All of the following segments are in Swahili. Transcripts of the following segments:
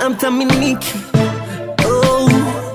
amthaminiki. Oh,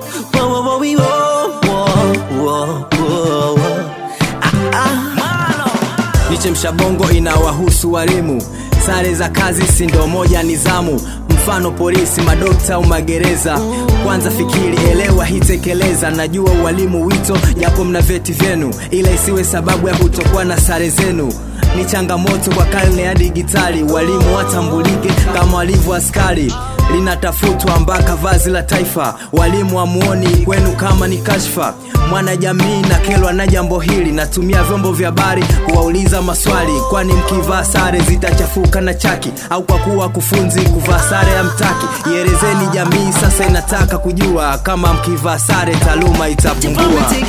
Nichemsha bongo inawahusu walimu. Sare za kazi si ndo moja nizamu. Mfano polisi, madokta au magereza. Kwanza fikiri, elewa, hitekeleza. Najua walimu wito, japo mna vyeti vyenu, ila isiwe sababu ya kutokuwa na sare zenu. Ni changamoto kwa karne ya digitali. Walimu watambulike kama walivyo askari. Linatafutwa mpaka vazi la taifa. Walimu hamuoni kwenu kama ni kashfa. Mwana jamii na kelwa na jambo hili. Natumia vyombo vya habari kuwauliza maswali. Kwani mkivaa sare zitachafuka na chaki? Au kwa kuwa kufunzi kuvaa sare ya mtaki? Ielezeni jamii sasa inataka kujua. Kama mkivaa sare taaluma itapungua.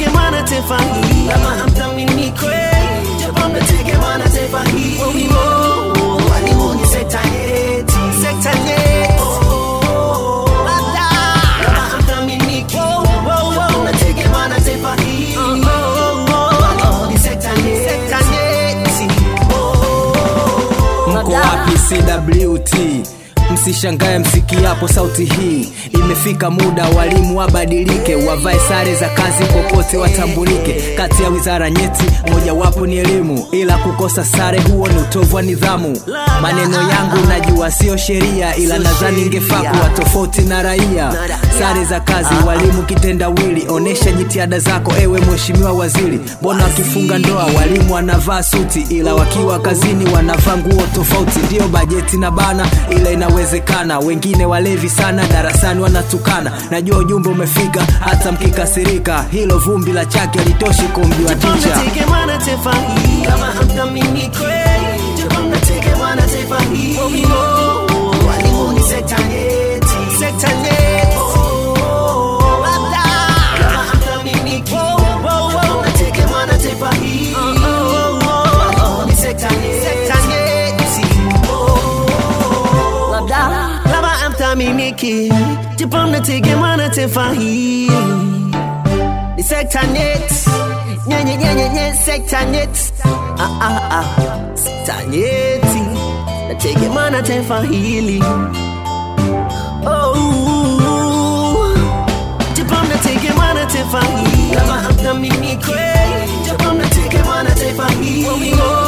Walimu ni sekta nyeti. Mko wapi CWT? Msishangae msikiapo sauti hii. Imefika muda walimu wabadilike, wavae sare za kazi popote watambulike. Kati ya wizara nyeti moja wapo ni elimu, ila kukosa sare huo ni utovu wa nidhamu. Maneno yangu najua sio sheria, ila nadhani ingefaa kuwa tofauti na raia. Sare za kazi walimu kitendawili, onesha jitihada zako ewe mheshimiwa waziri. Mbona wakifunga ndoa walimu wanavaa suti, ila wakiwa kazini wanavaa nguo tofauti? Ndio bajeti na bana, ila inawezekana. Wengine walevi sana, darasani wanatukana. Najua ujumbe umefika hata mkikasirika. Hilo vumbi la chaki halitoshi kumjua ticha. Walimu ni sekta nyeti. Miniki, Japan natege mana taifa hili. Ni sekta nyeti. Nye sekta nyeti. Sekta nyeti. Natege mana taifa hili. Oh, Japan natege mana taifa hili. Japan natege mana taifa hili.